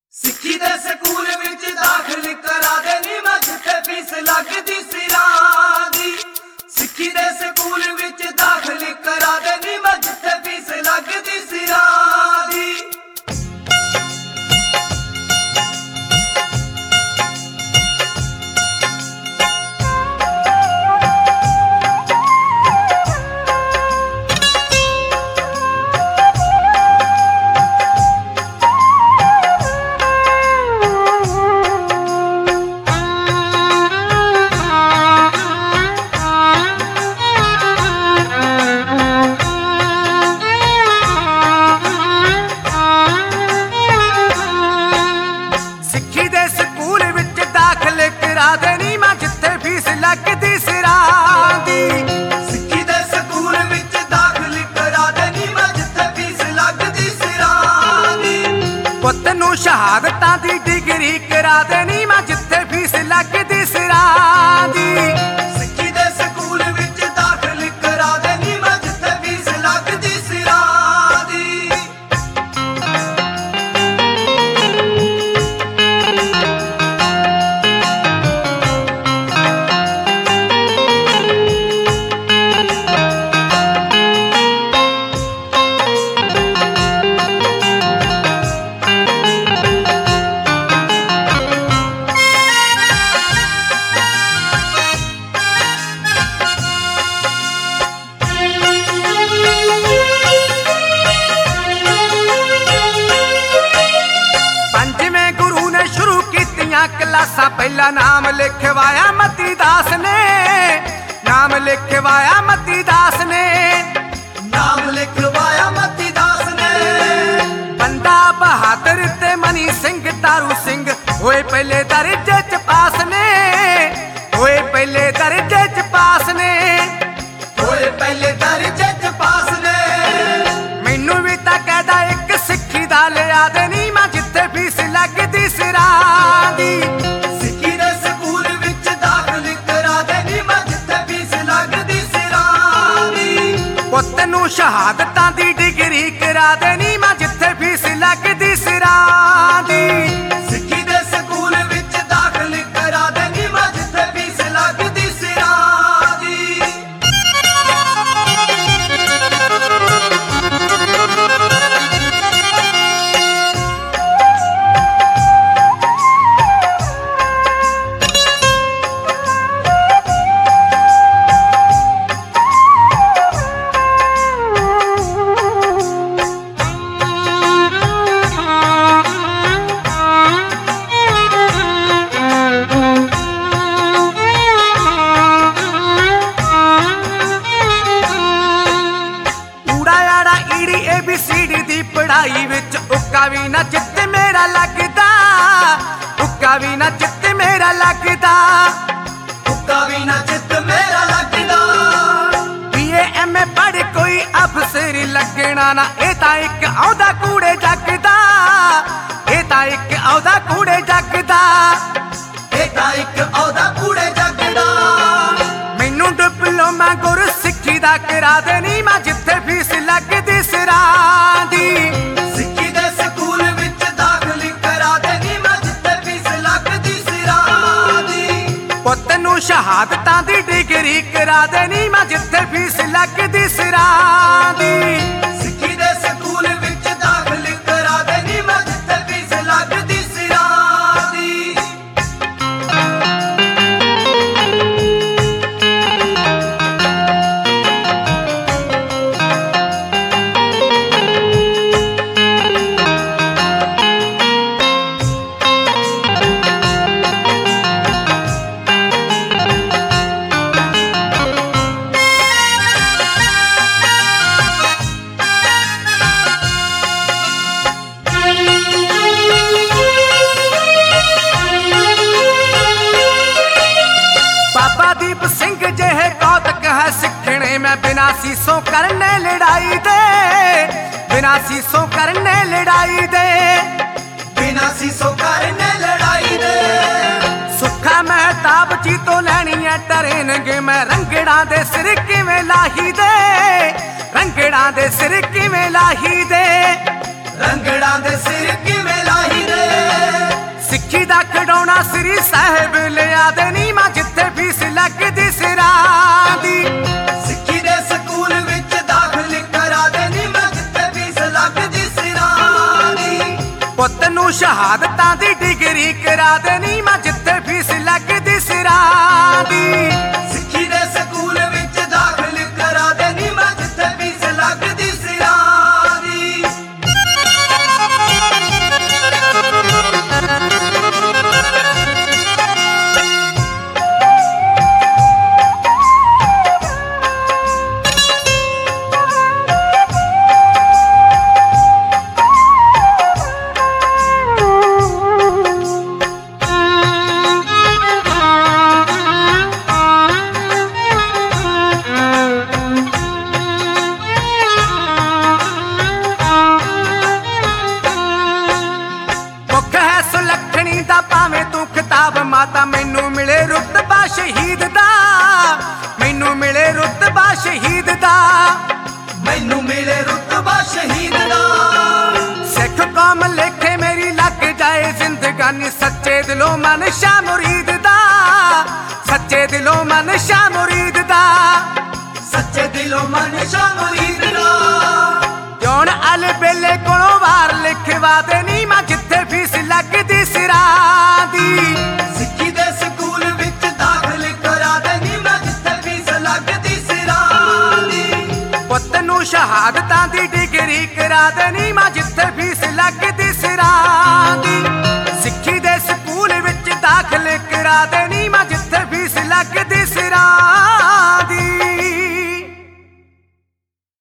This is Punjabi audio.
ਸਿੱਖੀ ਦੇ ਸਕੂਲ ਵਿੱਚ ਦਾਖਲ ਕਰਾ ਦੇ ਨੀ ਮੈਂ ਜਿੱਥੇ ਫੀਸ ਲੱਗਦੀ ਸਿਰਾਂ ਦੀ। ਸਿੱਖੀ ਦੇ ਸਕੂਲ ਵਿੱਚ ਦਾਖਲ ਕਰਾ ਦੇ ਨੀ ਮੈਂ ਜਿੱਥੇ ਫੀਸ ਲੱਗਦੀ ਸਿਰਾਂ ਦੀ। ਲੱਗਦੀ ਸਿਰਾਂ ਦੀ। ਸਿੱਖੀ ਦੇ ਸਕੂਲ ਵਿੱਚ ਦਾਖਲ ਕਰਾ ਦੇ ਨੀ ਮੈਂ ਜਿੱਥੇ ਫੀਸ ਲੱਗਦੀ ਸਿਰਾਂ ਦੀ। ਪੁੱਤ ਨੂੰ ਸ਼ਹਾਦਤਾਂ ਦੀ ਡਿਗਰੀ ਕਰਾ ਦੇ ਨੀ ਮੈਂ ਜਿੱਥੇ ਫੀਸ ਲੱਗਦੀ ਸਿਰਾਂ ਦੀ। ਸਿੱਖੀ ਦੇ ਸਕੂਲ ਵਿੱਚ ਦਾਖਲ ਕਰਾ ਦੇ ਨੀ ਮੈਂ ਜਿੱਥੇ ਫੀਸ ਲੱਗਦੀ ਸਿਰਾਂ ਦੀ। ਕਲਾਸਾਂ ਪਹਿਲਾ ਨਾਮ ਲਿਖਵਾਇਆ ਮਤੀ ਦਾਸ ਨੇ। ਨਾਮ ਲਿਖਵਾਇਆ ਮਤੀ ਦਾਸ ਨੇ। ਨਾਮ ਲਿਖਵਾਇਆ ਮਤੀ ਦਾਸ ਨੇ। ਬੰਦਾ ਬਹਾਦਰ ਤੇ ਮਨੀ ਸਿੰਘ ਤਾਰੂ ਸਿੰਘ ਹੋਏ ਪਹਿਲੇ ਦਰਜੇ ਚ ਪਾਸ ਨੇ। ਹੋਏ ਪਹਿਲੇ ਦਰਜੇ ਚ ਪਾਸ ਨੇ। ਹੋਏ ਪਹਿਲੇ ਦਰਜੇ ਚ ਪਾਸ ਨੇ। ਮੈਨੂੰ ਵੀ ਤਾਂ ਕਹਿਦਾ ਇੱਕ ਸਿੱਖੀ ਦਾ ਲਿਆ ਦੇ ਨੀ ਮੈਂ ਜਿੱਥੇ ਫੀਸ ਲੱਗਦੀ ਸਿਰਾਂ ਦੀ। ਸਿੱਖੀ ਦੇ ਸਕੂਲ ਵਿੱਚ ਦਾਖਲ ਕਰਾ ਦੇ ਨੀ ਮੈਂ ਜਿੱਥੇ ਫੀਸ ਲੱਗਦੀ ਸਿਰਾਂ ਦੀ। ਪੁੱਤ ਨੂੰ ਸ਼ਹਾਦਤਾਂ ਦੀ ਡਿਗਰੀ ਕਰਾ ਦੇ ਨੀ ਮੈਂ ਜਿੱਥੇ ਫੀਸ ਲੱਗਦੀ ਸਿਰਾਂ ਦੀ। ਸਿੱਖੀ ਦੇ ਸਕੂਲ ਵਿੱਚ ਦਾਖਲ ਕਰਾ ਦੇ ਨੀ ਮੈਂ ਜਿੱਥੇ ਫੀਸ ਲੱਗਦੀ ਸਿਰਾਂ ਦੀ। ਪੜਾਈ ਵਿੱਚ ਉੱਕਾ ਵੀ ਨਾ ਚਿੱਤ ਮੇਰਾ ਲੱਗਦਾ। ਉੱਕਾ ਵੀ ਨਾ ਚਿੱਤ ਮੇਰਾ ਲੱਗਦਾ। ਉੱਕਾ ਵੀ ਨਾ ਚਿੱਤ ਮੇਰਾ ਲੱਗਦਾ। BA MA ਪੜ੍ਹ ਕੋਈ ਅਫਸਰ ਲੱਗਣਾ ਨਾ ਇਹ ਤਾਂ ਇੱਕ ਆਉਂਦਾ ਕੂੜੇ ਜੱਗ ਦਾ। ਇਹ ਤਾਂ ਇੱਕ ਆਉਂਦਾ ਕੂੜੇ ਜੱਗ ਦਾ। ਇਹ ਤਾਂ ਇੱਕ ਆਉਂਦਾ ਕੂੜੇ ਜੱਗ ਦਾ। ਮੈਨੂੰ ਡਿਪਲੋਮਾ ਗੁਰ ਸਿੱਖੀ ਦਾ ਕਰਾ ਦੇ ਨੀ ਮੈਂ ਜਿੱਥੇ ਫੀਸ ਲੱਗਦੀ ਸਿਰਾਂ ਦੀ। ਸਿੱਖੀ ਦੇ ਸਕੂਲ ਵਿੱਚ ਦਾਖਲ ਕਰਾ ਦੇ ਨੀ ਮੈਂ ਜਿੱਥੇ ਫੀਸ ਲੱਗਦੀ ਸਿਰਾਂ ਦੀ। ਪੁੱਤ ਨੂੰ ਸ਼ਹਾਦਤਾਂ ਦੀ ਡਿਗਰੀ ਕਰਾ ਦੇ ਨੀ ਮੈਂ ਜਿੱਥੇ ਫੀਸ ਲੱਗਦੀ ਸਿਰਾਂ ਦੀ। ਸਿੱਖੀ ਦੇ ਸਕੂਲ ਵਿੱਚ ਦਾਖਲ ਕਰਾ ਦੇ ਨੀ ਮੈਂ ਜਿੱਥੇ ਫੀਸ ਲੱਗਦੀ ਸਿਰਾਂ ਦੀ। मैं बिना सीसों करने लड़ाई दे। बिना सीसों करने लड़ाई दे। बिना सीसों करने लड़ाई दे। सुखा महताब जी तो लैनी है ट्रेनिंग मैं रंगड़ा दे सिर किवें लाही दे। रंगड़ा दे सिर किवें लाही दे। रंगड़ा दे सिर किवें लाही दे। ਸਾਹਿਬ ਲਿਆ ਦੇ ਨੀ ਮਾਂ ਜਿੱਥੇ ਫੀਸ ਲੱਗਦੀ ਸਿਰਾਂ ਦੀ। ਸਿੱਖੀ ਦੇ ਸਕੂਲ ਵਿੱਚ ਦਾਖਲ ਕਰਾ ਦੇ ਨੀ ਮੈਂ ਜਿੱਥੇ ਫੀਸ ਲੱਗਦੀ ਸਿਰਾਂ ਦੀ। ਪੁੱਤ ਨੂੰ ਸ਼ਹਾਦਤਾਂ ਦੀ ਡਿਗਰੀ ਕਰਾ ਦੇ ਨੀ ਮਾਂ ਜਿੱਥੇ ਫੀਸ ਲੱਗਦੀ ਸਿਰਾਂ ਦੀ। ਸਿੱਖੀ ਦੇ ਸਕੂਲ ਵਿੱਚ ਦਾਖਲ ਕਰਾ ਦੇ ਨੀ ਮੈਂ ਜਿੱਥੇ ਫੀਸ ਲੱਗਦੀ ਸਿਰਾਂ ਦੀ। ਸੁਲੱਖਣੀ ਦਾ ਭਾਵੇਂ ਤੂੰ ਖਿਤਾਬ ਮਾਤਾ ਮੈਨੂੰ ਮਿਲੇ ਰੁਤਬਾ ਸ਼ਹੀਦ ਦਾ। ਮੈਨੂੰ ਮਿਲੇ ਰੁਤਬਾ ਸ਼ਹੀਦ ਦਾ। ਮੈਨੂੰ ਮਿਲੇ ਰੁਤਬਾ ਸ਼ਹੀਦ ਦਾ। ਸਿੱਖ ਕੌਮ ਲੇਖੇ ਮੇਰੀ ਲੱਗ ਜਾਏ ਜ਼ਿੰਦਗਾਨੀ ਸੱਚੇ ਦਿਲੋਂ ਮਨਸ਼ਾ ਮੁਰੀਦ ਦਾ। ਸੱਚੇ ਦਿਲੋਂ ਮਨਸ਼ਾ ਮੁਰੀਦ ਦਾ। ਸੱਚੇ ਦਿਲੋਂ ਮਨਸ਼ਾ ਮੁਰੀਦ ਦਾ। ਜੌਨ ਅਲ ਬੇਲੇ ਕੋਲੋਂ ਵਾਰ ਲਿਖਵਾ ਦੇ ਨੀ ਮਾਂ ਜਿੱਥੇ ਫੀਸ ਲੱਗਦੀ ਸਿਰਾਂ ਦੀ। ਸਿੱਖੀ ਦੇ ਸਕੂਲ ਵਿੱਚ ਦਾਖਲ ਕਰਾ ਦੇ ਨੀ ਮੈਂ ਜਿੱਥੇ ਫੀਸ ਲੱਗਦੀ ਸਿਰਾਂ ਦੀ। ਪੁੱਤ ਨੂੰ ਸ਼ਹਾਦਤਾਂ ਦੀ ਡਿਗਰੀ ਕਰਾ ਦੇ ਨੀ ਮਾਂ ਜਿੱਥੇ ਫੀਸ